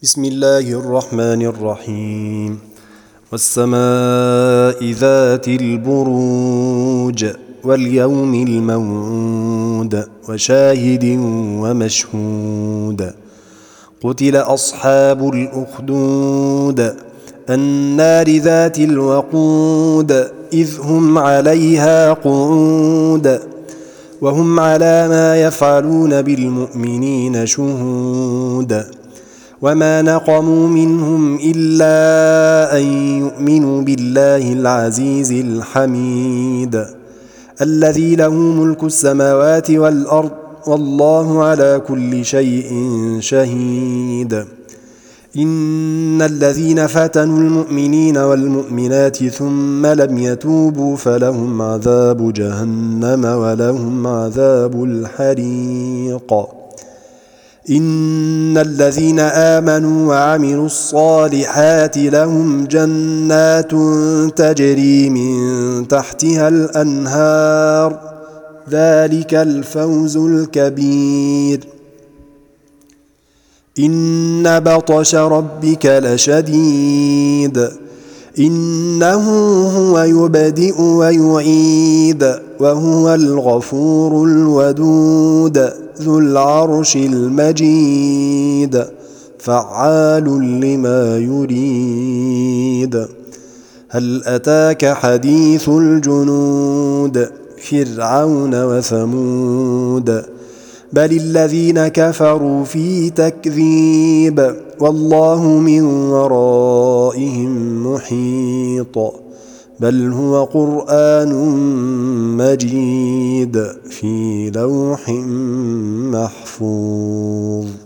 بسم الله الرحمن الرحيم. والسماء ذات البروج واليوم الموعود وشاهد ومشهود. قتل أصحاب الأخدود النار ذات الوقود إذ هم عليها قعود وهم على ما يفعلون بالمؤمنين شهود. وما نقموا منهم إلا أن يؤمنوا بالله العزيز الحميد الذي له ملك السماوات والأرض والله على كل شيء شهيد. إن الذين فتنوا المؤمنين والمؤمنات ثم لم يتوبوا فلهم عذاب جهنم ولهم عذاب الحريق. إن الذين آمنوا وعملوا الصالحات لهم جنات تجري من تحتها الأنهار ذلك الفوز الكبير. إن بطش ربك لشديد إنه هو يبدئ ويعيد وهو الغفور الودود ذو العرش المجيد فعال لما يريد. هل أتاك حديث الجنود فرعون وثمود بل الذين كفروا في تكذيب والله من ورائهم محيط بل هو قرآن مجيد في لوح محفوظ.